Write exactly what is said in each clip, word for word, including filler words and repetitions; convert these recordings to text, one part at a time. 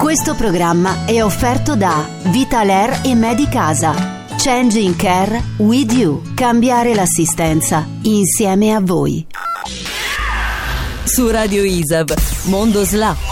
Questo programma è offerto da Vitalair e Medicasa. Changing Care with you. Cambiare l'assistenza insieme a voi. Su Radio Isab, Mondo S L A.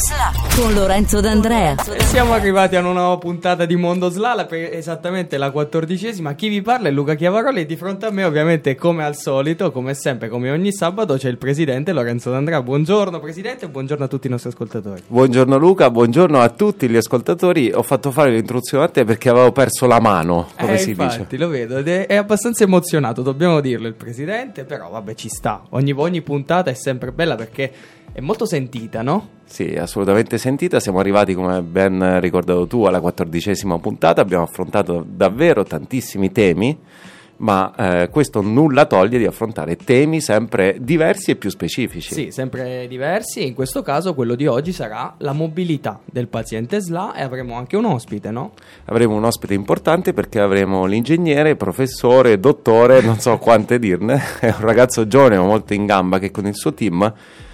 Con Lorenzo D'Andrea. Siamo arrivati a una nuova puntata di Mondo S L A, per esattamente la quattordicesima. Chi vi parla è Luca Chiavaroli e di fronte a me, ovviamente, come al solito, come sempre, come ogni sabato, c'è il presidente Lorenzo D'Andrea. Buongiorno presidente e buongiorno a tutti i nostri ascoltatori. Buongiorno Luca, buongiorno a tutti gli ascoltatori. Ho fatto fare l'introduzione a te perché avevo perso la mano, come eh, si infatti, dice. Lo vedo ed è, è abbastanza emozionato, dobbiamo dirlo, il presidente, però vabbè, ci sta. Ogni, ogni puntata è sempre bella perché è molto sentita, no? Sì, assolutamente sentita. Siamo arrivati, come ben ricordato tu, alla quattordicesima puntata. Abbiamo affrontato davvero tantissimi temi, ma eh, questo nulla toglie di affrontare temi sempre diversi e più specifici. Sì, sempre diversi, e in questo caso quello di oggi sarà la mobilità del paziente S L A e avremo anche un ospite, no? Avremo un ospite importante perché avremo l'ingegnere, professore, dottore, non so quante dirne, è un ragazzo giovane ma molto in gamba che con il suo team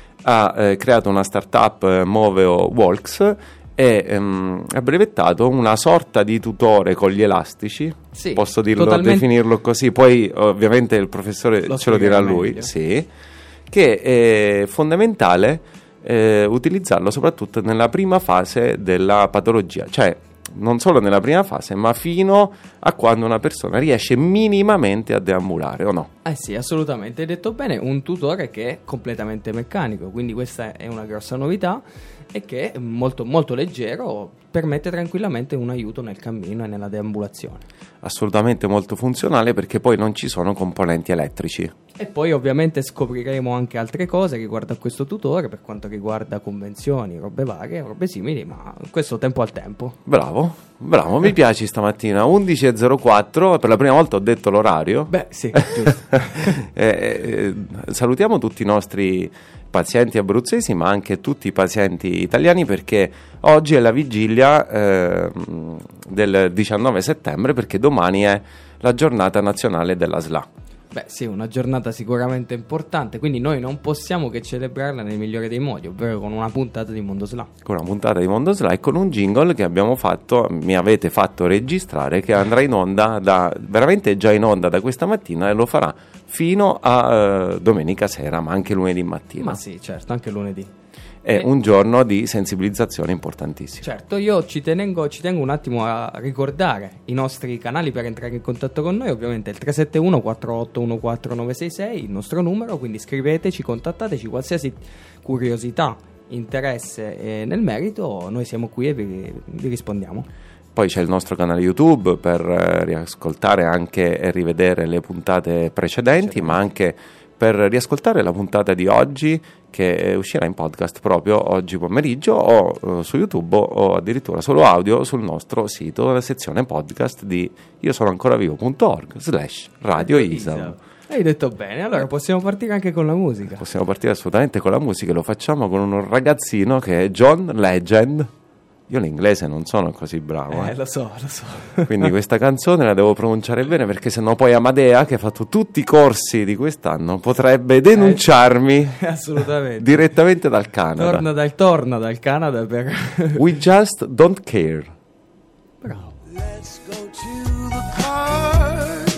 ha eh, creato una startup eh, Moveo Walks e ehm, ha brevettato una sorta di tutore con gli elastici, sì, posso dirlo, totalmente... definirlo così, poi ovviamente il professore lo ce lo dirà lui, meglio. sì, che è fondamentale eh, utilizzarlo soprattutto nella prima fase della patologia, cioè non solo nella prima fase, ma fino a quando una persona riesce minimamente a deambulare, o no? Eh sì, assolutamente, hai detto bene, un tutore che è completamente meccanico, quindi questa è una grossa novità e che è molto, molto leggero, permette tranquillamente un aiuto nel cammino e nella deambulazione. Assolutamente molto funzionale perché poi non ci sono componenti elettrici. E poi ovviamente scopriremo anche altre cose riguardo a questo tutore, per quanto riguarda convenzioni, robe varie, robe simili, ma questo tempo al tempo. Bravo, bravo, mi piaci stamattina, undici e zero quattro, per la prima volta ho detto l'orario. Beh sì, giusto. eh, eh, salutiamo tutti i nostri pazienti abruzzesi ma anche tutti i pazienti italiani perché oggi è la vigilia eh, del diciannove settembre, perché domani è la giornata nazionale della S L A. Beh sì, una giornata sicuramente importante, quindi noi non possiamo che celebrarla nel migliore dei modi, ovvero con una puntata di Mondo S L A. Con una puntata di Mondo S L A e con un jingle che abbiamo fatto, mi avete fatto registrare, che andrà in onda, da veramente già in onda da questa mattina e lo farà fino a uh, domenica sera, ma anche lunedì mattina. Ma sì, certo, anche lunedì. È eh, un giorno di sensibilizzazione importantissimo. Certo, io ci tengo, ci tengo un attimo a ricordare i nostri canali per entrare in contatto con noi, ovviamente il tre sette uno quattro otto uno quattro nove sei sei, il nostro numero, quindi scriveteci, contattateci, qualsiasi curiosità, interesse eh, nel merito, noi siamo qui e vi, vi rispondiamo. Poi c'è il nostro canale YouTube per eh, riascoltare anche e rivedere le puntate precedenti, certo, ma anche per riascoltare la puntata di oggi che uscirà in podcast proprio oggi pomeriggio o uh, su YouTube o addirittura solo audio sul nostro sito, la sezione podcast di io sono ancora vivo punto org slash radio Isab. Hai detto bene, allora possiamo partire anche con la musica. Possiamo partire assolutamente con la musica, lo facciamo con un ragazzino che è John Legend. Io l'inglese non sono così bravo. Eh, eh. lo so, lo so. Quindi questa canzone la devo pronunciare bene perché sennò poi Amadea, che ha fatto tutti i corsi di quest'anno, potrebbe denunciarmi eh, assolutamente direttamente dal Canada. Torna dal, torna dal Canada per... We just don't care. Bravo. Let's go to the park.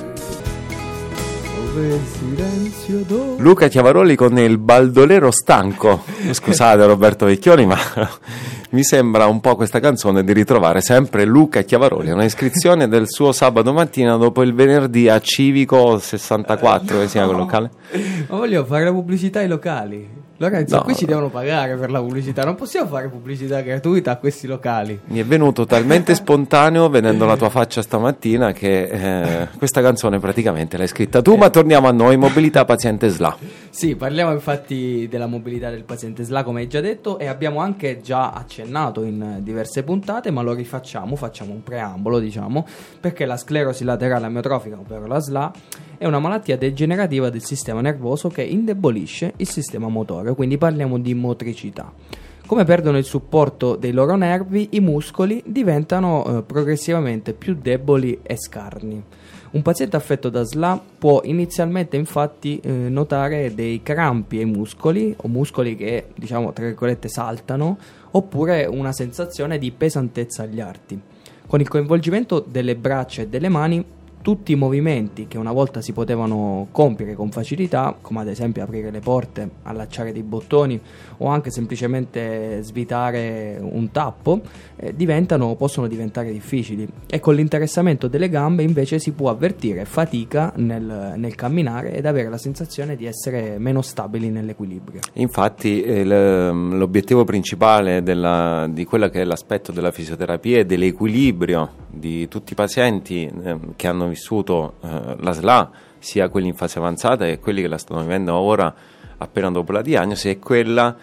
Dove il silenzio do... Luca Chiavaroli con il bandolero stanco. Scusate Roberto Vecchioni, ma mi sembra un po' questa canzone di ritrovare sempre Luca Chiavaroli, una iscrizione del suo sabato mattina dopo il venerdì a Civico sessantaquattro, che si chiama quel locale. Ma voglio fare la pubblicità ai locali. Lorenzo, No. qui ci devono pagare per la pubblicità, non possiamo fare pubblicità gratuita a questi locali. Mi è venuto talmente spontaneo vedendo la tua faccia stamattina che eh, questa canzone praticamente l'hai scritta tu, ma torniamo a noi, mobilità paziente S L A. Sì, parliamo infatti della mobilità del paziente S L A, come hai già detto, e abbiamo anche già accennato in diverse puntate, ma lo rifacciamo, facciamo un preambolo, diciamo, perché la sclerosi laterale amiotrofica, ovvero la S L A, è una malattia degenerativa del sistema nervoso che indebolisce il sistema motore, quindi parliamo di motricità. Come perdono il supporto dei loro nervi, i muscoli diventano eh, progressivamente più deboli e scarni. Un paziente affetto da S L A può inizialmente infatti eh, notare dei crampi ai muscoli o muscoli che, diciamo, tra virgolette saltano, oppure una sensazione di pesantezza agli arti. Con il coinvolgimento delle braccia e delle mani, tutti i movimenti che una volta si potevano compiere con facilità, come ad esempio aprire le porte, allacciare dei bottoni o anche semplicemente svitare un tappo, eh, diventano, possono diventare difficili, e con l'interessamento delle gambe invece si può avvertire fatica nel, nel camminare ed avere la sensazione di essere meno stabili nell'equilibrio. Infatti eh, l- l'obiettivo principale della, di quello che è l'aspetto della fisioterapia e dell'equilibrio di tutti i pazienti eh, che hanno vissuto eh, la S L A, sia quelli in fase avanzata che quelli che la stanno vivendo ora appena dopo la diagnosi, è quella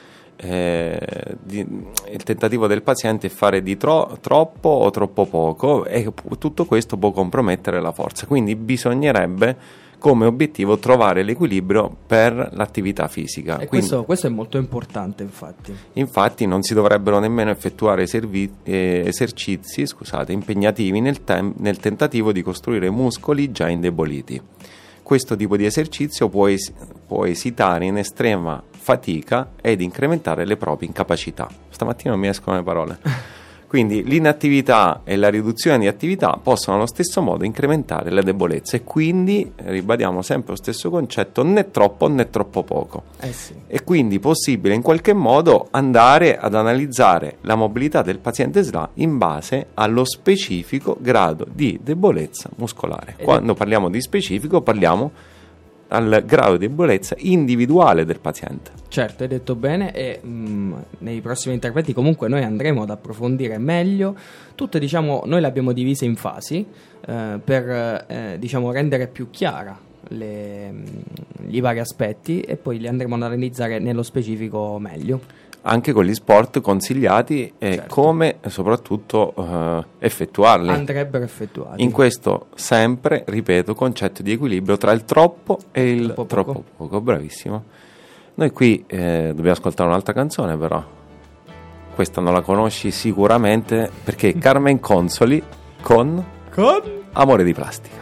eh, di, il tentativo del paziente è fare di tro- troppo o troppo poco, e tutto questo può compromettere la forza, quindi bisognerebbe come obiettivo trovare l'equilibrio per l'attività fisica. E Quindi, questo, questo è molto importante, infatti. Infatti non si dovrebbero nemmeno effettuare servi- eh, esercizi scusate, impegnativi nel, tem- nel tentativo di costruire muscoli già indeboliti. Questo tipo di esercizio può, es- può esitare in estrema fatica ed incrementare le proprie incapacità. Stamattina non mi escono le parole. Quindi l'inattività e la riduzione di attività possono allo stesso modo incrementare le debolezze, e quindi ribadiamo sempre lo stesso concetto: né troppo né troppo poco. Eh sì. È quindi possibile in qualche modo andare ad analizzare la mobilità del paziente S L A in base allo specifico grado di debolezza muscolare. Ed Quando parliamo di specifico parliamo al grado di debolezza individuale del paziente. Certo, hai detto bene, e mh, nei prossimi interventi comunque noi andremo ad approfondire meglio tutte, diciamo, noi le abbiamo divise in fasi eh, per eh, diciamo rendere più chiara le, mh, i vari aspetti, e poi li andremo ad analizzare nello specifico meglio. Anche con gli sport consigliati e Certo. come soprattutto eh, effettuarli. Andrebbero effettuati. In questo sempre, ripeto, concetto di equilibrio tra il troppo e il Troppo troppo poco. poco. Bravissimo. Noi qui eh, dobbiamo ascoltare un'altra canzone, però questa non la conosci sicuramente, perché è Carmen Consoli con Con? Amore di plastica.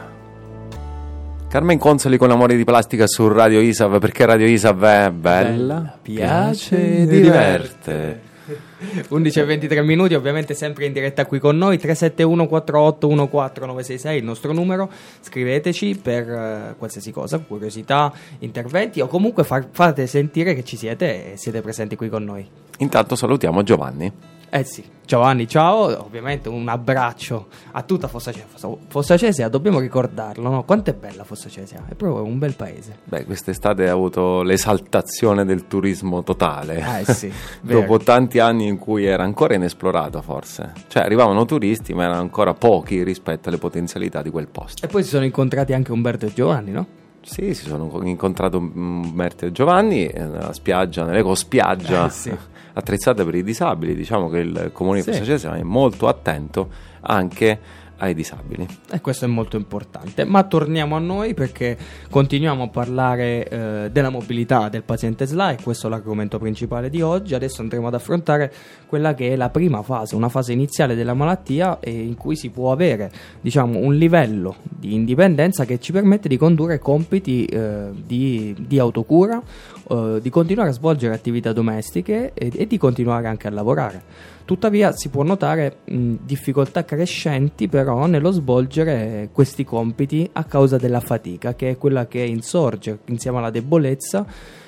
Carmen Consoli con Amore di plastica su Radio Isav, perché Radio Isav è bella, Bella, piace piace, e diverte. undici e ventitré minuti, ovviamente sempre in diretta qui con noi. Tre sette uno quattro otto uno quattro nove sei sei il nostro numero. Scriveteci per eh, qualsiasi cosa, curiosità, interventi, o comunque far- fate sentire che ci siete e siete presenti qui con noi. Intanto salutiamo Giovanni. Eh sì, Giovanni, ciao, ovviamente un abbraccio a tutta Fossa Cesia. Fossa Cesia, dobbiamo ricordarlo, no? Quanto è bella Fossa Cesia, è proprio un bel paese. Beh, quest'estate ha avuto l'esaltazione del turismo totale. Eh sì, vero. Dopo tanti anni in cui era ancora inesplorato, forse. Cioè, arrivavano turisti, ma erano ancora pochi rispetto alle potenzialità di quel posto. E poi si sono incontrati anche Umberto e Giovanni, no? Sì, si sono incontrato Umberto e Giovanni eh, nella spiaggia, nell'ecospiaggia Eh, sì. attrezzata per i disabili. Diciamo che il comune di Sì. Fossa Cesia è molto attento anche ai disabili. E questo è molto importante. Ma torniamo a noi, perché continuiamo a parlare eh, della mobilità del paziente S L A, e questo è l'argomento principale di oggi. Adesso andremo ad affrontare quella che è la prima fase, una fase iniziale della malattia, e in cui si può avere, diciamo, un livello di indipendenza che ci permette di condurre compiti eh, di, di autocura, eh, di continuare a svolgere attività domestiche e, e di continuare anche a lavorare. Tuttavia si può notare mh, difficoltà crescenti però nello svolgere questi compiti a causa della fatica, che è quella che insorge insieme alla debolezza,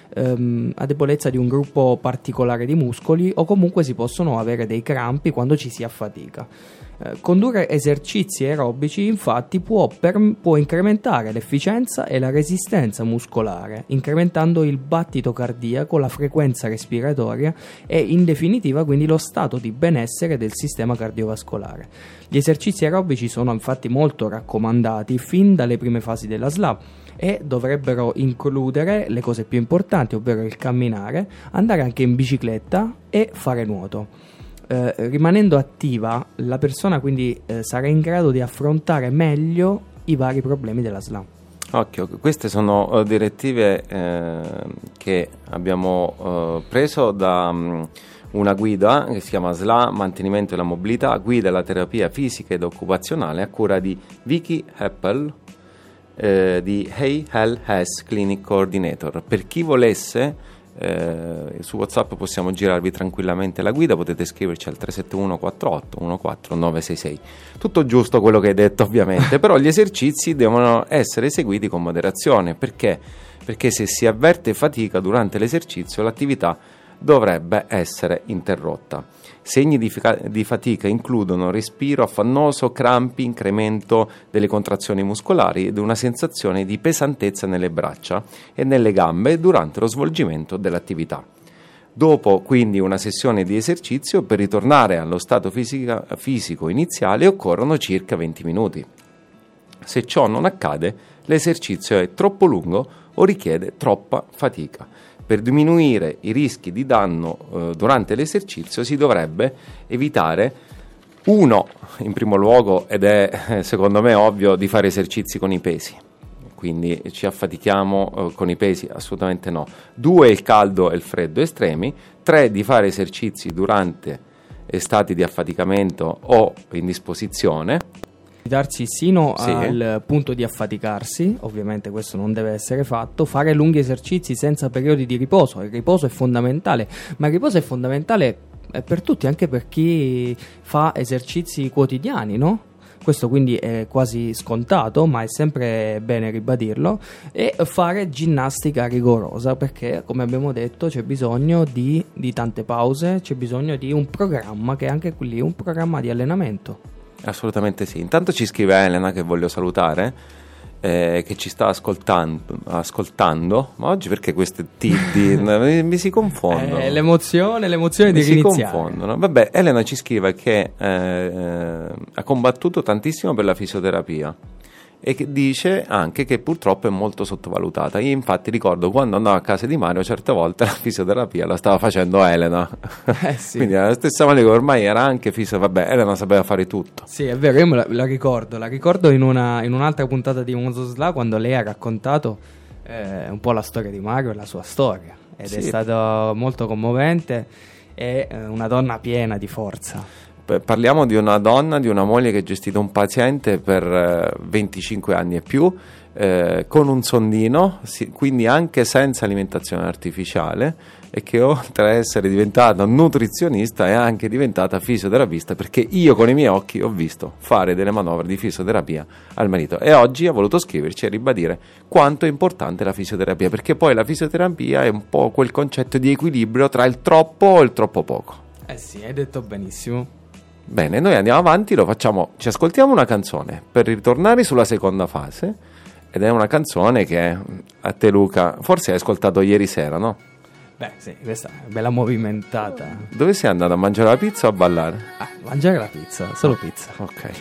ehm, a debolezza di un gruppo particolare di muscoli, o comunque si possono avere dei crampi quando ci si affatica. Eh, condurre esercizi aerobici infatti può, per, può incrementare l'efficienza e la resistenza muscolare, incrementando il battito cardiaco, la frequenza respiratoria e in definitiva quindi lo stato di benessere del sistema cardiovascolare. Gli esercizi aerobici sono infatti molto raccomandati fin dalle prime fasi della S L A e dovrebbero includere le cose più importanti, ovvero il camminare, andare anche in bicicletta e fare nuoto. Eh, rimanendo attiva, la persona quindi eh, sarà in grado di affrontare meglio i vari problemi della S L A. Occhio, queste sono uh, direttive eh, che abbiamo uh, preso da um, una guida che si chiama S L A, mantenimento della mobilità, guida alla terapia fisica ed occupazionale, a cura di Vicky Heppel, eh, di Hey Hell Has Clinic Coordinator. Per chi volesse, eh, su WhatsApp possiamo girarvi tranquillamente la guida, potete scriverci al tre sette uno quattro otto uno quattro nove sei sei. Tutto giusto quello che hai detto ovviamente, però gli esercizi devono essere eseguiti con moderazione. Perché? Perché se si avverte fatica durante l'esercizio, l'attività dovrebbe essere interrotta. Segni di, fica- di fatica includono respiro affannoso, crampi, incremento delle contrazioni muscolari ed una sensazione di pesantezza nelle braccia e nelle gambe durante lo svolgimento dell'attività. Dopo quindi una sessione di esercizio, per ritornare allo stato fisica- fisico iniziale occorrono circa venti minuti. Se ciò non accade, l'esercizio è troppo lungo o richiede troppa fatica. Per diminuire i rischi di danno eh, durante l'esercizio si dovrebbe evitare, uno, in primo luogo, ed è eh, secondo me ovvio, di fare esercizi con i pesi. Quindi ci affatichiamo eh, con i pesi? Assolutamente no. Due, il caldo e il freddo estremi. Tre, di fare esercizi durante stati di affaticamento o indisposizione. Darsi sino Sì. al punto di affaticarsi, ovviamente questo non deve essere fatto, fare lunghi esercizi senza periodi di riposo. Il riposo è fondamentale, ma il riposo è fondamentale per tutti, anche per chi fa esercizi quotidiani, no? Questo quindi è quasi scontato, ma è sempre bene ribadirlo. E fare ginnastica rigorosa, perché come abbiamo detto c'è bisogno di, di tante pause, c'è bisogno di un programma che è anche lì un programma di allenamento. Assolutamente sì. Intanto ci scrive Elena, che voglio salutare, eh, che ci sta ascoltando, ascoltando. Ma oggi perché queste T di mi, mi si confondono? Eh, l'emozione, l'emozione mi di si riniziare. confondono. Vabbè, Elena ci scrive che eh, ha combattuto tantissimo per la fisioterapia e che dice anche che purtroppo è molto sottovalutata. Io infatti ricordo quando andavo a casa di Mario, certe volte la fisioterapia la stava facendo Elena. Eh sì. Quindi era la stessa maniera che ormai era anche fisio. Vabbè, Elena sapeva fare tutto. Sì, è vero, io me la, la ricordo, la ricordo in, una, in un'altra puntata di Mozosla, quando lei ha raccontato eh, un po' la storia di Mario e la sua storia, ed Sì. è stato molto commovente e eh, una donna piena di forza. Parliamo di una donna, di una moglie che ha gestito un paziente per eh, venticinque anni e più, eh, con un sondino, sì, quindi anche senza alimentazione artificiale, e che oltre a essere diventata nutrizionista è anche diventata fisioterapista, perché io con i miei occhi ho visto fare delle manovre di fisioterapia al marito, e oggi ha voluto scriverci e ribadire quanto è importante la fisioterapia, perché poi la fisioterapia è un po' quel concetto di equilibrio tra il troppo e il troppo poco. Eh sì, hai detto benissimo. Bene, noi andiamo avanti, lo facciamo, ci ascoltiamo una canzone per ritornare sulla seconda fase, ed è una canzone che a te, Luca, forse hai ascoltato ieri sera, no? Beh sì, questa è bella movimentata. Dove sei andato, a mangiare la pizza o a ballare? Ah, mangiare la pizza, solo pizza. Ok.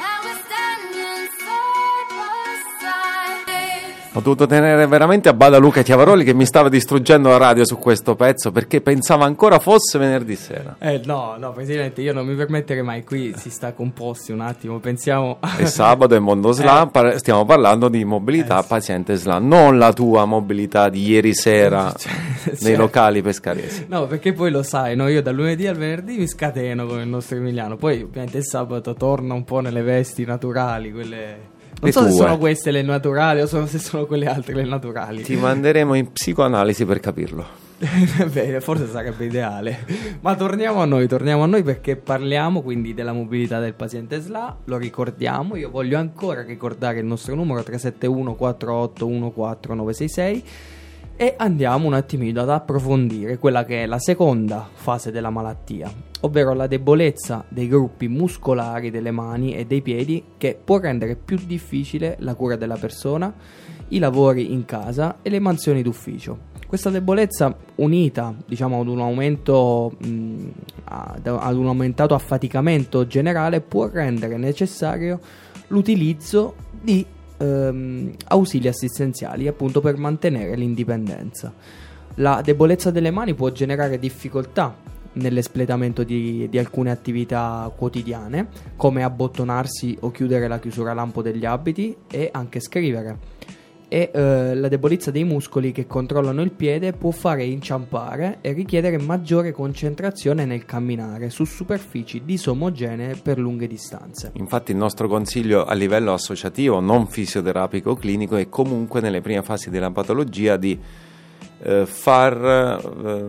Ho dovuto tenere veramente a bada Luca Chiavaroli, che mi stava distruggendo la radio su questo pezzo, perché pensava ancora fosse venerdì sera. Eh no, no, Presidente, io non mi permetterei mai, qui si sta composti un attimo, pensiamo... È sabato, è Mondo Slam, Eh. par- stiamo parlando di mobilità Eh, sì. paziente Slam, non la tua mobilità di ieri sera Cioè, nei cioè- locali pescaresi. No, perché poi lo sai, no? Io dal lunedì al venerdì mi scateno con il nostro Emiliano, poi ovviamente il sabato torno un po' nelle vesti naturali, quelle... Non Le so se tue. sono queste le naturali o sono- se sono quelle altre le naturali. Ti manderemo in psicoanalisi per capirlo. Beh, forse sarebbe ideale. Ma torniamo a noi, torniamo a noi perché parliamo quindi della mobilità del paziente S L A, lo ricordiamo, io voglio ancora ricordare il nostro numero tre sette uno quattro otto uno quattro nove sei sei e andiamo un attimino ad approfondire quella che è la seconda fase della malattia, ovvero la debolezza dei gruppi muscolari delle mani e dei piedi, che può rendere più difficile la cura della persona, i lavori in casa e le mansioni d'ufficio. Questa debolezza, unita diciamo ad un aumento mh, ad, ad un aumentato affaticamento generale, può rendere necessario l'utilizzo di ehm, ausili assistenziali, appunto per mantenere l'indipendenza. La debolezza delle mani può generare difficoltà nell'espletamento di, di alcune attività quotidiane, come abbottonarsi o chiudere la chiusura lampo degli abiti e anche scrivere. e eh, la debolezza dei muscoli che controllano il piede può fare inciampare e richiedere maggiore concentrazione nel camminare su superfici disomogenee per lunghe distanze. Infatti il nostro consiglio a livello associativo, non fisioterapico o clinico, è comunque nelle prime fasi della patologia di eh, far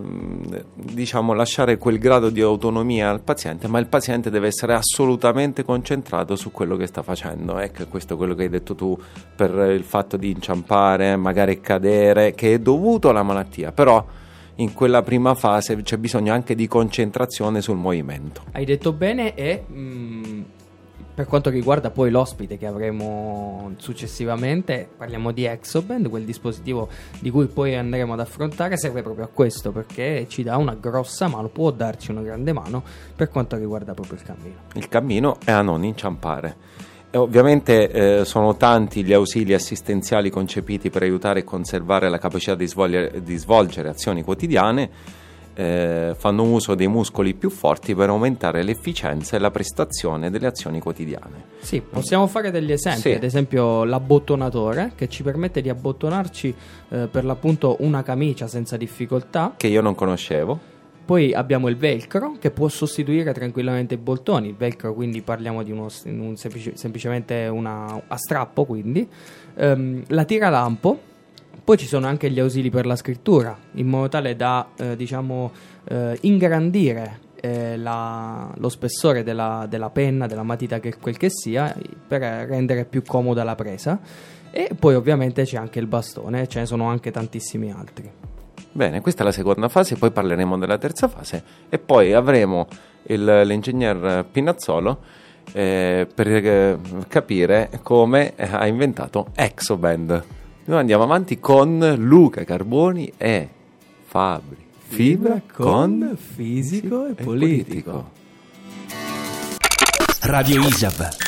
eh, diciamo lasciare quel grado di autonomia al paziente, ma il paziente deve essere assolutamente concentrato su quello che sta facendo. Ecco, questo è quello che hai detto tu, per il fatto di inciampare, magari cadere, che è dovuto alla malattia, però in quella prima fase c'è bisogno anche di concentrazione sul movimento. Hai detto bene. E mh, per quanto riguarda poi l'ospite che avremo successivamente, parliamo di Exoband, quel dispositivo di cui poi andremo ad affrontare, serve proprio a questo, perché ci dà una grossa mano, può darci una grande mano per quanto riguarda proprio il cammino. Il cammino è a non inciampare. E ovviamente eh, sono tanti gli ausili assistenziali concepiti per aiutare e conservare la capacità di svolgere, di svolgere azioni quotidiane. Eh, fanno uso dei muscoli più forti per aumentare l'efficienza e la prestazione delle azioni quotidiane. Sì, possiamo fare degli esempi, Sì. ad esempio l'abbottonatore, che ci permette di abbottonarci eh, per l'appunto una camicia senza difficoltà. Che io non conoscevo. Poi abbiamo il velcro, che può sostituire tranquillamente i bottoni. Il velcro, quindi parliamo di uno, un semplice, semplicemente una, a strappo, quindi um, la tiralampo. Poi ci sono anche gli ausili per la scrittura, in modo tale da eh, diciamo eh, ingrandire eh, la, lo spessore della, della penna, della matita, che quel che sia, per rendere più comoda la presa. E poi ovviamente c'è anche il bastone, ce ne sono anche tantissimi altri. Bene, questa è la seconda fase, poi parleremo della terza fase e poi avremo il, l'ingegner Pinazzolo eh, per eh, capire come ha inventato Exoband. Noi andiamo avanti con Luca Carboni e Fabri Fibra con fisico e e politico. Radio I S A B.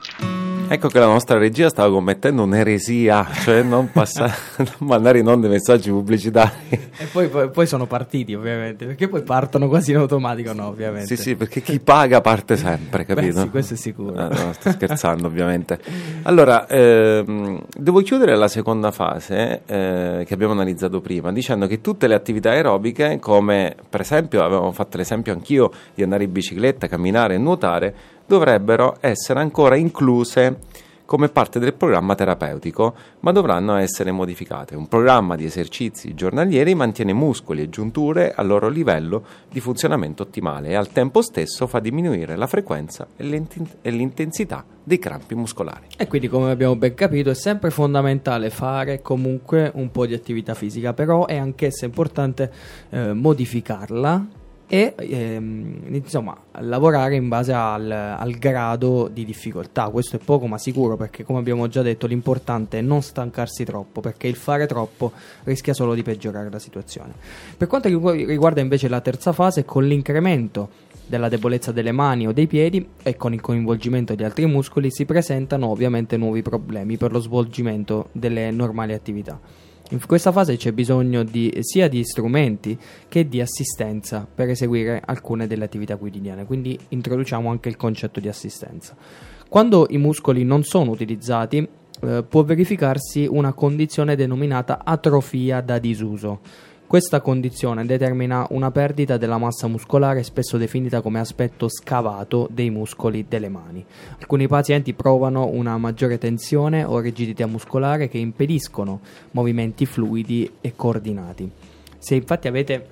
Ecco che la nostra regia stava commettendo un'eresia, cioè non, passare, non mandare in onda i messaggi pubblicitari. E poi, poi, poi sono partiti, ovviamente, perché poi partono quasi in automatico, no, ovviamente. Sì, sì, perché chi paga parte sempre, capito? Beh, sì, questo è sicuro. Ah, no, sto scherzando, ovviamente. Allora, ehm, devo chiudere la seconda fase eh, che abbiamo analizzato prima, dicendo che tutte le attività aerobiche, come per esempio, avevamo fatto l'esempio anch'io di andare in bicicletta, camminare e nuotare, dovrebbero essere ancora incluse come parte del programma terapeutico, ma dovranno essere modificate. Un programma di esercizi giornalieri mantiene muscoli e giunture al loro livello di funzionamento ottimale e al tempo stesso fa diminuire la frequenza e l'intensità dei crampi muscolari. E quindi, come abbiamo ben capito, è sempre fondamentale fare comunque un po' di attività fisica, però è anch'essa importante eh, modificarla e ehm, insomma lavorare in base al, al grado di difficoltà. Questo è poco ma sicuro, perché come abbiamo già detto l'importante è non stancarsi troppo, perché il fare troppo rischia solo di peggiorare la situazione. Per quanto riguarda invece la terza fase, con l'incremento della debolezza delle mani o dei piedi e con il coinvolgimento di altri muscoli si presentano ovviamente nuovi problemi per lo svolgimento delle normali attività. In questa fase c'è bisogno di, sia di strumenti che di assistenza per eseguire alcune delle attività quotidiane, quindi introduciamo anche il concetto di assistenza. Quando i muscoli non sono utilizzati eh, può verificarsi una condizione denominata atrofia da disuso. Questa condizione determina una perdita della massa muscolare, spesso definita come aspetto scavato dei muscoli delle mani. Alcuni pazienti provano una maggiore tensione o rigidità muscolare che impediscono movimenti fluidi e coordinati. Se infatti avete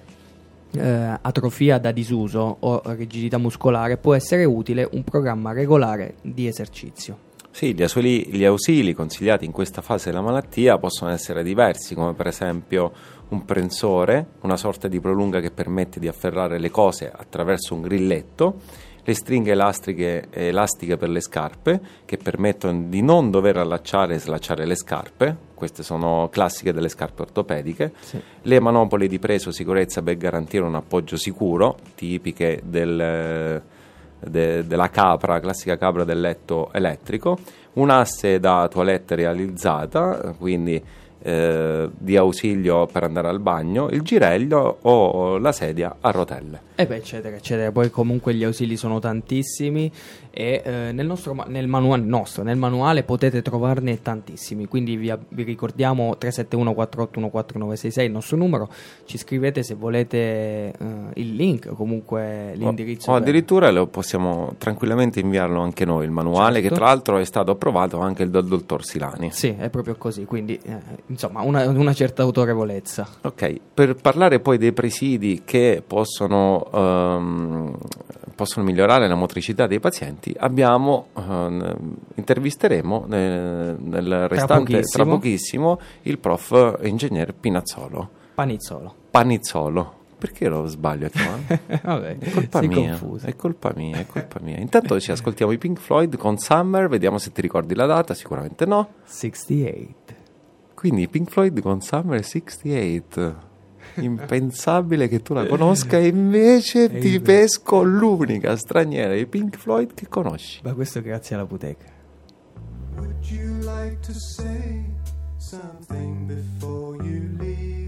eh, atrofia da disuso o rigidità muscolare, può essere utile un programma regolare di esercizio. Sì, gli ausili, gli ausili consigliati in questa fase della malattia possono essere diversi, come per esempio un prensore, una sorta di prolunga che permette di afferrare le cose attraverso un grilletto, le stringhe elastiche, elastiche per le scarpe, che permettono di non dover allacciare e slacciare le scarpe, queste sono classiche delle scarpe ortopediche, Sì. le manopole di preso sicurezza per garantire un appoggio sicuro, tipiche del... De, della capra, classica capra del letto elettrico, un asse da toilette realizzata, quindi eh, di ausilio per andare al bagno, il girello o la sedia a rotelle. E beh, eccetera, eccetera. Poi comunque gli ausili sono tantissimi e eh, nel nostro ma- nel manuale nostro, nel manuale potete trovarne tantissimi, quindi vi, vi ricordiamo tre sette uno quattro otto uno quattro nove sei sei il nostro numero, ci scrivete se volete eh, il link o comunque l'indirizzo. O, o per... addirittura lo possiamo tranquillamente inviarlo anche noi, il manuale, certo, che tra l'altro è stato approvato anche dal dottor Silani. Sì, è proprio così, quindi eh, insomma una, una certa autorevolezza. Ok, per parlare poi dei presidi che possono, ehm, possono migliorare la motricità dei pazienti, abbiamo, eh, intervisteremo nel, nel restante pochissimo. tra pochissimo il prof ingegnere Pinazzolo. Panizzolo. Panizzolo. Perché lo sbaglio a chiamare? Vabbè, È colpa sei mia, confuso. è colpa mia, è colpa mia. Intanto ci ascoltiamo i Pink Floyd con Summer, vediamo se ti ricordi la data, sicuramente no. sessantotto. Quindi Pink Floyd con Summer sessantotto. Impensabile che tu la conosca e invece È ti vero. pesco l'unica straniera di Pink Floyd che conosci. Ma questo grazie alla Puteca. Would you like to say something before you leave?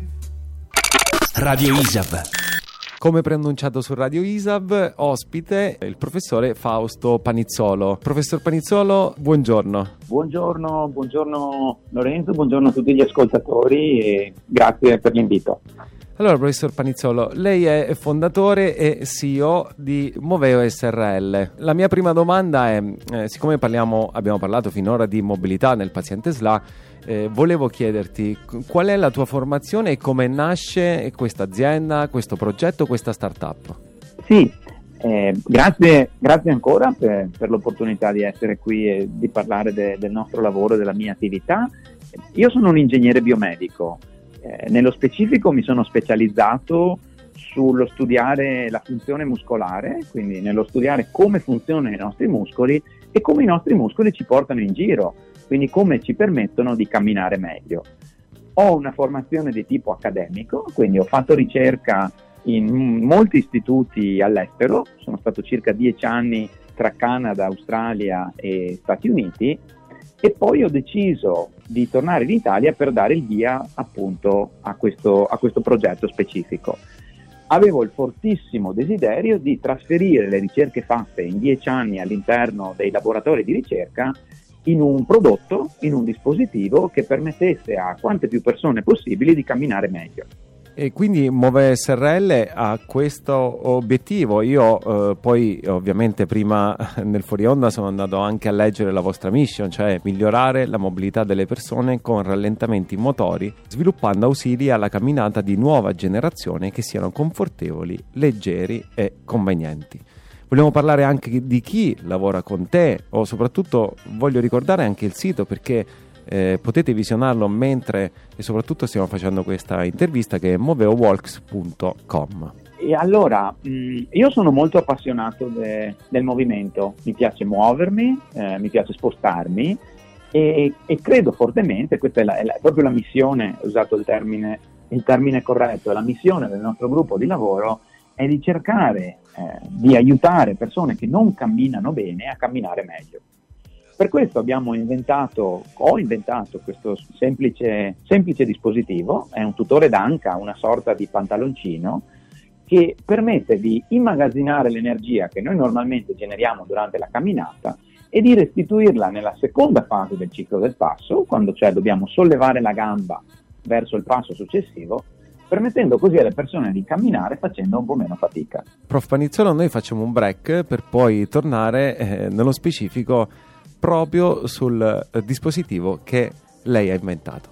Radio I S A B. Come preannunciato su Radio I S A B, ospite il professore Fausto Panizzolo. Professor Panizzolo, buongiorno. Buongiorno, buongiorno Lorenzo, buongiorno a tutti gli ascoltatori e grazie per l'invito. Allora, professor Panizzolo, lei è fondatore e C E O di Moveo S R L. La mia prima domanda è, eh, siccome parliamo, abbiamo parlato finora di mobilità nel paziente S L A, eh, volevo chiederti qual è la tua formazione e come nasce questa azienda, questo progetto, questa startup? Sì, eh, grazie, grazie ancora per, per l'opportunità di essere qui e di parlare de- del nostro lavoro, della mia attività. Io sono un ingegnere biomedico. Eh, nello specifico mi sono specializzato sullo studiare la funzione muscolare, quindi nello studiare come funzionano i nostri muscoli e come i nostri muscoli ci portano in giro, quindi come ci permettono di camminare meglio. Ho una formazione di tipo accademico, quindi ho fatto ricerca in molti istituti all'estero, sono stato circa dieci anni tra Canada, Australia e Stati Uniti, e poi ho deciso di tornare in Italia per dare il via appunto a questo, a questo progetto specifico. Avevo il fortissimo desiderio di trasferire le ricerche fatte in dieci anni all'interno dei laboratori di ricerca in un prodotto, in un dispositivo che permettesse a quante più persone possibili di camminare meglio. E quindi Moveo S R L ha questo obiettivo. Io eh, poi ovviamente prima nel fuori onda sono andato anche a leggere la vostra mission, cioè migliorare la mobilità delle persone con rallentamenti motori, sviluppando ausili alla camminata di nuova generazione che siano confortevoli, leggeri e convenienti. Vogliamo parlare anche di chi lavora con te, o soprattutto voglio ricordare anche il sito, perché Eh, potete visionarlo mentre e soprattutto stiamo facendo questa intervista, che è moveo walks punto com. E allora, mh, io sono molto appassionato de, del movimento, mi piace muovermi, eh, mi piace spostarmi e, e credo fortemente, questa è, la, è la, proprio la missione, ho usato il termine, il termine corretto, la missione del nostro gruppo di lavoro è di cercare eh, di aiutare persone che non camminano bene a camminare meglio. Per questo abbiamo inventato, ho inventato questo semplice, semplice dispositivo, è un tutore d'anca, una sorta di pantaloncino, che permette di immagazzinare l'energia che noi normalmente generiamo durante la camminata e di restituirla nella seconda fase del ciclo del passo, quando cioè dobbiamo sollevare la gamba verso il passo successivo, permettendo così alle persone di camminare facendo un po' meno fatica. Prof Panizzolo, noi facciamo un break per poi tornare eh, nello specifico proprio sul eh, dispositivo che lei ha inventato.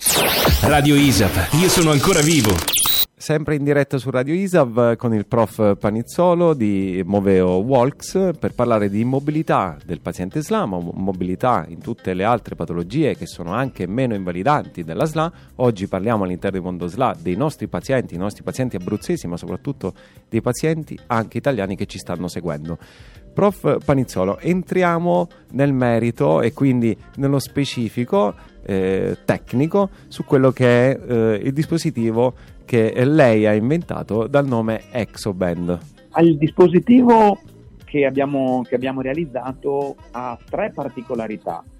Radio I S A B, io sono ancora vivo. Sempre in diretta su Radio I S A B con il prof Panizzolo di Moveo Walks per parlare di mobilità del paziente S L A, ma mobilità in tutte le altre patologie che sono anche meno invalidanti della S L A. Oggi parliamo all'interno del mondo S L A dei nostri pazienti, i nostri pazienti abruzzesi, ma soprattutto dei pazienti anche italiani che ci stanno seguendo. Prof Panizzolo, entriamo nel merito e quindi nello specifico eh, tecnico su quello che è eh, il dispositivo che lei ha inventato dal nome Exoband. Il dispositivo che abbiamo, che abbiamo realizzato ha tre particolarità.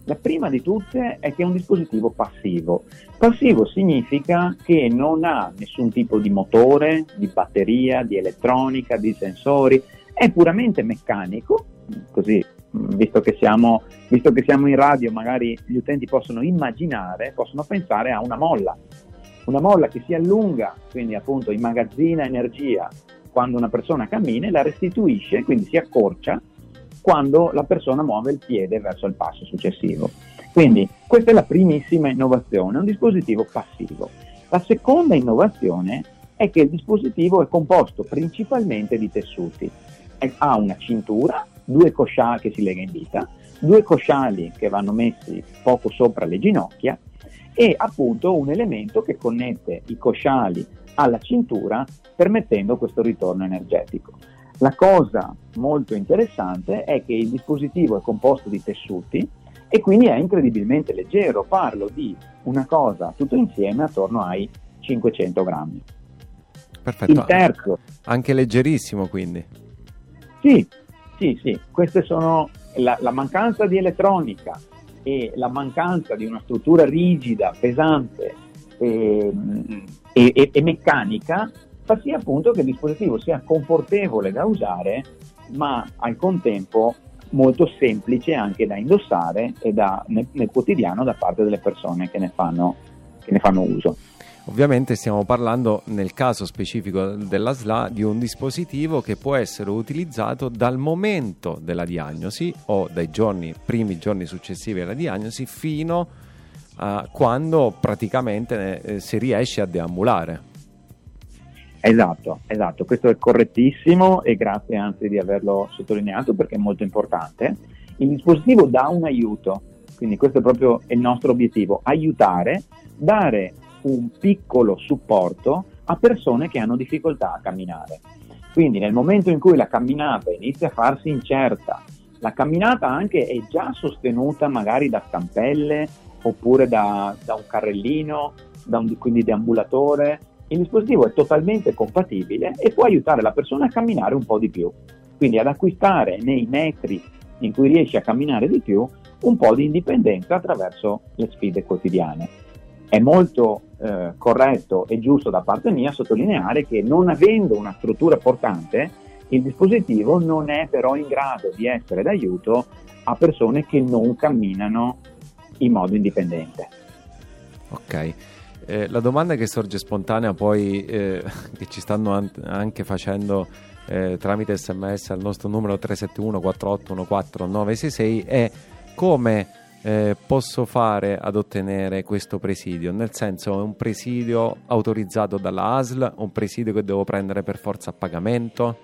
La prima di tutte è che è un dispositivo passivo. Passivo significa che non ha nessun tipo di motore, di batteria, di elettronica, di sensori, è puramente meccanico, così visto che siamo, visto che siamo in radio magari gli utenti possono immaginare, possono pensare a una molla, una molla che si allunga, quindi appunto immagazzina energia quando una persona cammina e la restituisce, quindi si accorcia quando la persona muove il piede verso il passo successivo. Quindi questa è la primissima innovazione, un dispositivo passivo. La seconda innovazione è che il dispositivo è composto principalmente di tessuti. È, ha una cintura, due cosciali che si lega in vita, due cosciali che vanno messi poco sopra le ginocchia e appunto un elemento che connette i cosciali alla cintura permettendo questo ritorno energetico. La cosa molto interessante è che il dispositivo è composto di tessuti e quindi è incredibilmente leggero. Parlo di una cosa tutto insieme attorno ai cinquecento grammi. Perfetto. Il terzo. Anche leggerissimo, quindi. Sì, sì, sì. Queste sono la, la mancanza di elettronica e la mancanza di una struttura rigida, pesante e, e, e meccanica fa sì appunto che il dispositivo sia confortevole da usare, ma al contempo molto semplice anche da indossare e da, nel, nel quotidiano da parte delle persone che ne fanno, che ne fanno uso. Ovviamente stiamo parlando, nel caso specifico della S L A, di un dispositivo che può essere utilizzato dal momento della diagnosi o dai giorni, primi giorni successivi alla diagnosi fino a quando praticamente eh, si riesce a deambulare. Esatto, esatto, questo è correttissimo e grazie anzi di averlo sottolineato perché è molto importante. Il dispositivo dà un aiuto, quindi questo è proprio il nostro obiettivo, aiutare, dare un piccolo supporto a persone che hanno difficoltà a camminare. Quindi nel momento in cui la camminata inizia a farsi incerta, la camminata anche è già sostenuta magari da stampelle oppure da, da un carrellino, da un quindi deambulatore, il dispositivo è totalmente compatibile e può aiutare la persona a camminare un po' di più, quindi ad acquistare nei metri in cui riesce a camminare di più un po' di indipendenza attraverso le sfide quotidiane. È molto eh, corretto e giusto da parte mia sottolineare che non avendo una struttura portante, il dispositivo non è però in grado di essere d'aiuto a persone che non camminano in modo indipendente. Ok. Eh, la domanda che sorge spontanea poi, eh, che ci stanno an- anche facendo eh, tramite sms al nostro numero tre sette uno quattro otto uno quattro nove sei sei è come eh, posso fare ad ottenere questo presidio? Nel senso, è un presidio autorizzato dalla A S L, un presidio che devo prendere per forza a pagamento?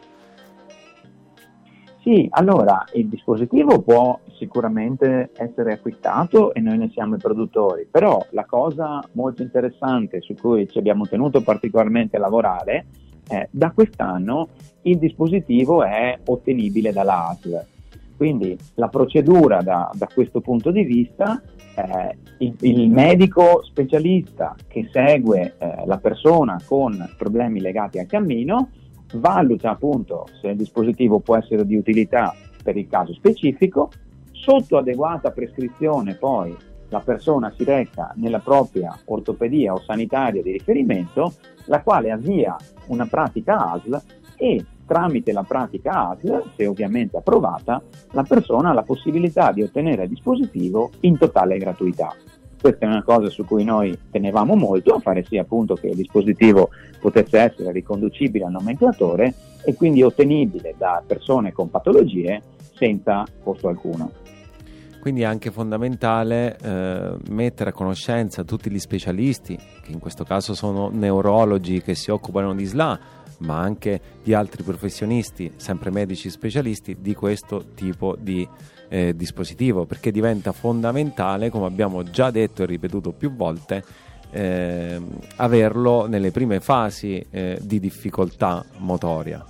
Sì, allora il dispositivo può sicuramente essere acquistato e noi ne siamo i produttori, però la cosa molto interessante su cui ci abbiamo tenuto particolarmente a lavorare è da quest'anno il dispositivo è ottenibile dalla A S L. Quindi la procedura da, da questo punto di vista, eh, il, il medico specialista che segue eh, la persona con problemi legati al cammino valuta appunto se il dispositivo può essere di utilità per il caso specifico, sotto adeguata prescrizione poi la persona si reca nella propria ortopedia o sanitaria di riferimento, la quale avvia una pratica A S L e tramite la pratica A S L, se ovviamente approvata, la persona ha la possibilità di ottenere il dispositivo in totale gratuità. Questa è una cosa su cui noi tenevamo molto, a fare sì appunto che il dispositivo potesse essere riconducibile al nomenclatore e quindi ottenibile da persone con patologie senza costo alcuno. Quindi è anche fondamentale eh, mettere a conoscenza tutti gli specialisti, che in questo caso sono neurologi che si occupano di S L A, ma anche di altri professionisti, sempre medici specialisti, di questo tipo di eh, dispositivo, perché diventa fondamentale, come abbiamo già detto e ripetuto più volte, eh, averlo nelle prime fasi eh, di difficoltà motoria.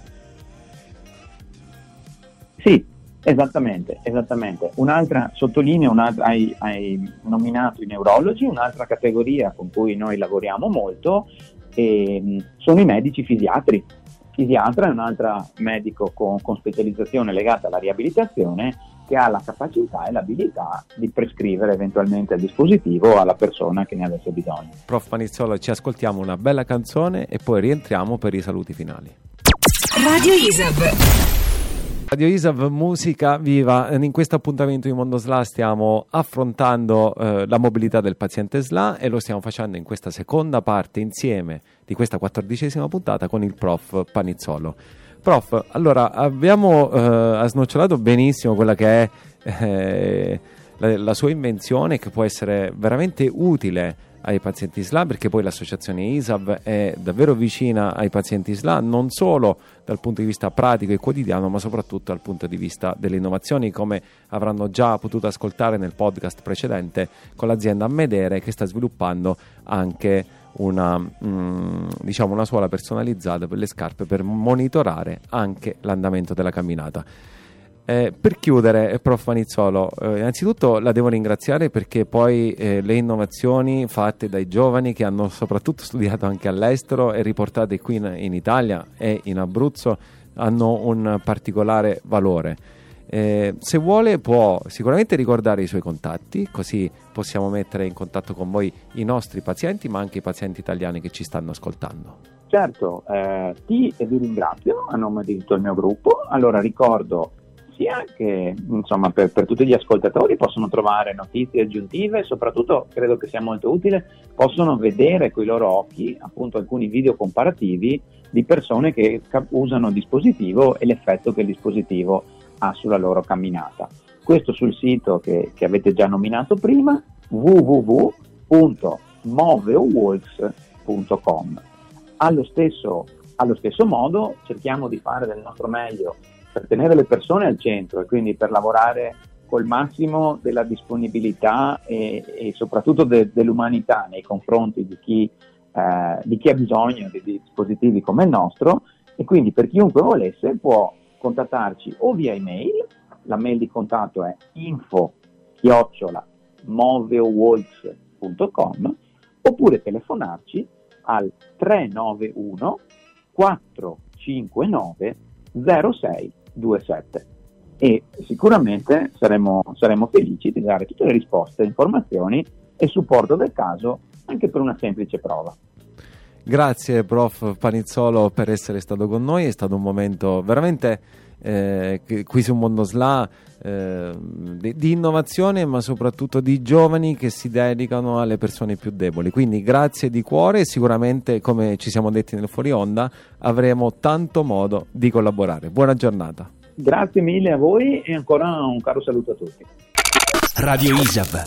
Sì, esattamente, esattamente. Un'altra, sottolineo, un'altra, hai, hai nominato i neurologi, un'altra categoria con cui noi lavoriamo molto e, sono i medici fisiatri. fisiatra è un'altra medico con, con specializzazione legata alla riabilitazione, che ha la capacità e l'abilità di prescrivere eventualmente il dispositivo alla persona che ne avesse bisogno. Prof Panizzolo, ci ascoltiamo una bella canzone e poi rientriamo per i saluti finali. Radio Isav. Radio Isav, musica viva. In questo appuntamento di Mondo S L A stiamo affrontando eh, la mobilità del paziente S L A e lo stiamo facendo in questa seconda parte insieme di questa quattordicesima puntata con il prof Panizzolo. Prof, allora abbiamo eh, snocciolato benissimo quella che è eh, la, la sua invenzione, che può essere veramente utile ai pazienti S L A, perché poi l'associazione Isav è davvero vicina ai pazienti S L A, non solo dal punto di vista pratico e quotidiano, ma soprattutto dal punto di vista delle innovazioni, come avranno già potuto ascoltare nel podcast precedente con l'azienda Ammedere, che sta sviluppando anche una, mh, diciamo una suola personalizzata per le scarpe per monitorare anche l'andamento della camminata. Eh, per chiudere, prof Panizzolo, eh, innanzitutto la devo ringraziare perché poi eh, le innovazioni fatte dai giovani che hanno soprattutto studiato anche all'estero e riportate qui in, in Italia e in Abruzzo hanno un particolare valore. Eh, se vuole può sicuramente ricordare i suoi contatti, così possiamo mettere in contatto con voi i nostri pazienti, ma anche i pazienti italiani che ci stanno ascoltando. Certo, eh, ti e vi ringrazio a nome di tutto il mio gruppo. Allora ricordo sia che insomma per, per tutti gli ascoltatori possono trovare notizie aggiuntive, soprattutto credo che sia molto utile, possono vedere coi loro occhi appunto alcuni video comparativi di persone che ca- usano il dispositivo e l'effetto che il dispositivo ha sulla loro camminata. Questo sul sito che, che avete già nominato prima, w w w punto moveowalks punto com. Allo stesso, allo stesso modo cerchiamo di fare del nostro meglio per tenere le persone al centro e quindi per lavorare col massimo della disponibilità e, e soprattutto de, dell'umanità nei confronti di chi, eh, di chi ha bisogno di, di dispositivi come il nostro, e quindi per chiunque volesse può contattarci o via email, la mail di contatto è info chiocciola moveowalks punto com, oppure telefonarci al tre nove uno quattro cinque nove zero sei due sette e sicuramente saremo, saremo felici di dare tutte le risposte, informazioni e supporto del caso anche per una semplice prova. Grazie prof Panizzolo per essere stato con noi, è stato un momento veramente eh, qui su Mondo S L A eh, di, di innovazione, ma soprattutto di giovani che si dedicano alle persone più deboli, quindi grazie di cuore e sicuramente, come ci siamo detti nel fuori onda, avremo tanto modo di collaborare. Buona giornata. Grazie mille a voi e ancora un caro saluto a tutti. Radio Isav.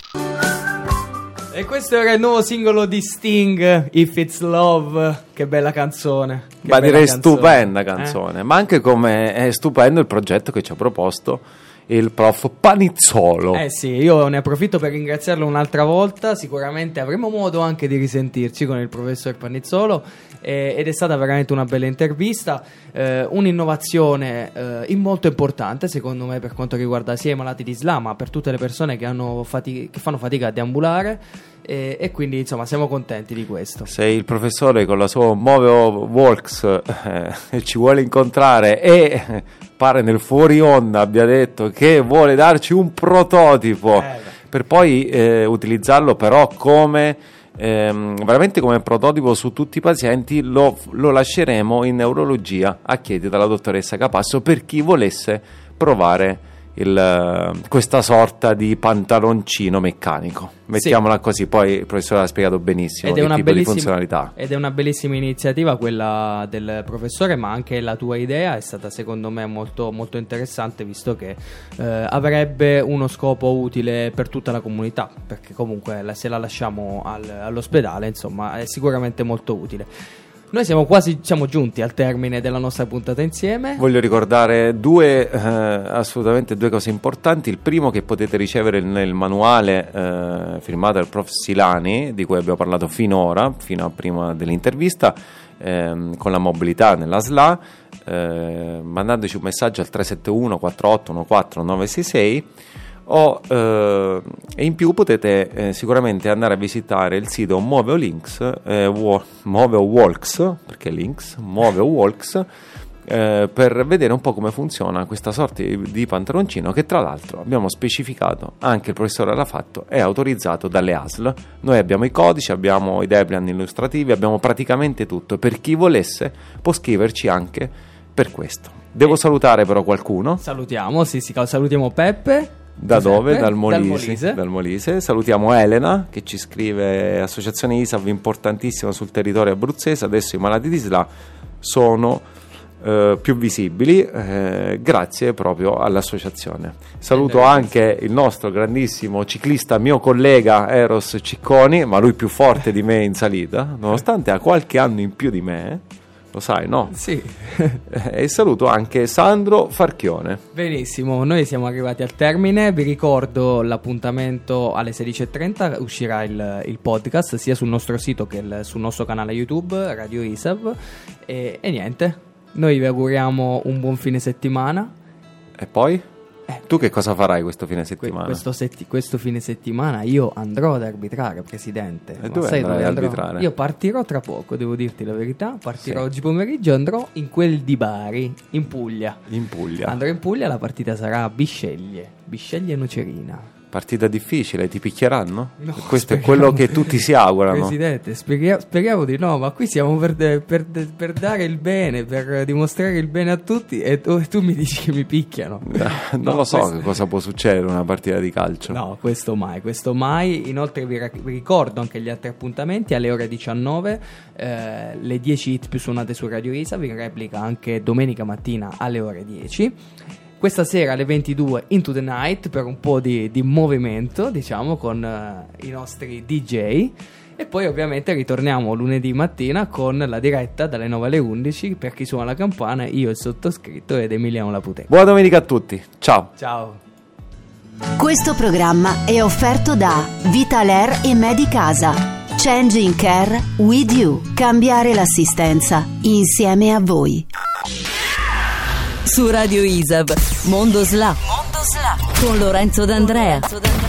E questo era il nuovo singolo di Sting, If It's Love. Che bella canzone. Che ma bella direi canzone. stupenda canzone, eh? Ma anche come è stupendo il progetto che ci ha proposto il prof Panizzolo. Eh sì, io ne approfitto per ringraziarlo un'altra volta. Sicuramente avremo modo anche di risentirci con il professor Panizzolo, eh, ed è stata veramente una bella intervista, eh, un'innovazione eh, molto importante secondo me per quanto riguarda sia i malati di S L A ma per tutte le persone che, hanno fatica, che fanno fatica a deambulare, e, e quindi insomma siamo contenti di questo. Se il professore con la sua MoveOwalks eh, ci vuole incontrare e pare nel fuori onda abbia detto che vuole darci un prototipo eh, per poi eh, utilizzarlo però come ehm, veramente come prototipo su tutti i pazienti, lo, lo lasceremo in neurologia a chiedere dalla dottoressa Capasso per chi volesse provare il, questa sorta di pantaloncino meccanico, mettiamola sì. Così, poi il professore ha spiegato benissimo ed è che una tipo di funzionalità. Ed è una bellissima iniziativa quella del professore, ma anche la tua idea è stata secondo me molto, molto interessante, visto che eh, avrebbe uno scopo utile per tutta la comunità, perché comunque la, se la lasciamo al, all'ospedale insomma è sicuramente molto utile. Noi siamo quasi siamo giunti al termine della nostra puntata insieme. Voglio ricordare due eh, assolutamente due cose importanti. Il primo, che potete ricevere nel manuale eh, firmato dal prof Silani, di cui abbiamo parlato finora, fino a prima dell'intervista, ehm, con la mobilità nella S L A, eh, mandandoci un messaggio al tre sette uno quattro otto uno quattro nove sei sei, O, eh, e in più potete eh, sicuramente andare a visitare il sito Moveo Links, eh, Wo- Moveo Walks, perché Links, Moveo Walks, eh, per vedere un po' come funziona questa sorta di, di pantaloncino, che tra l'altro abbiamo specificato, anche il professore l'ha fatto, è autorizzato dalle A S L. Noi abbiamo i codici, abbiamo i Depliant illustrativi, abbiamo praticamente tutto. Per chi volesse può scriverci anche per questo. Devo salutare però qualcuno. Salutiamo, sì, sì, salutiamo Peppe. Da Giuseppe, dove? Dal Molise. Dal Molise. Dal Molise. Salutiamo Elena che ci scrive: associazione I S A V importantissima sul territorio abruzzese, adesso i malati di S L A sono eh, più visibili eh, grazie proprio all'associazione. Saluto eh, anche il nostro grandissimo ciclista, mio collega Eros Cicconi, ma lui più forte di me in salita, nonostante ha qualche anno in più di me. Lo sai, no? Sì. E saluto anche Sandro Farchione. Benissimo, noi siamo arrivati al termine. Vi ricordo l'appuntamento alle sedici e trenta, uscirà il, il podcast sia sul nostro sito che il, sul nostro canale YouTube Radio I S A V. E, e niente, noi vi auguriamo un buon fine settimana. E poi? Eh, tu che cosa farai questo fine que- settimana? questo, setti- questo fine settimana io andrò ad arbitrare, Presidente. E Ma dove sai andrai dove ad andrò? arbitrare? Io partirò tra poco, devo dirti la verità. Partirò Sì. oggi pomeriggio e andrò in quel di Bari, in Puglia. In Puglia. Andrò in Puglia, la partita sarà Bisceglie, Bisceglie Nocerina. Partita difficile, ti picchieranno? No, Questo è speriamo- quello che tutti si augurano. Presidente, speria- speriamo di no, ma qui siamo per, de- per, de- per dare il bene, per dimostrare il bene a tutti e tu, e tu mi dici che mi picchiano. non No, lo so questo- che cosa può succedere in una partita di calcio. No, questo mai, questo mai. Inoltre vi, ra- vi ricordo anche gli altri appuntamenti alle ore diciannove, eh, le dieci hit più suonate su Radio I S A, vi replica anche domenica mattina alle ore dieci. Questa sera alle ventidue Into the Night per un po' di, di movimento, diciamo, con uh, i nostri D J. E poi ovviamente ritorniamo lunedì mattina con la diretta dalle nove alle undici per chi suona la campana, io il sottoscritto ed Emiliano Laputè. Buona domenica a tutti, ciao. Ciao. Questo programma è offerto da Vitaler e Medicasa. Changing Care with you. Cambiare l'assistenza insieme a voi. Su Radio I S A V Mondo S L A con Lorenzo D'Andrea.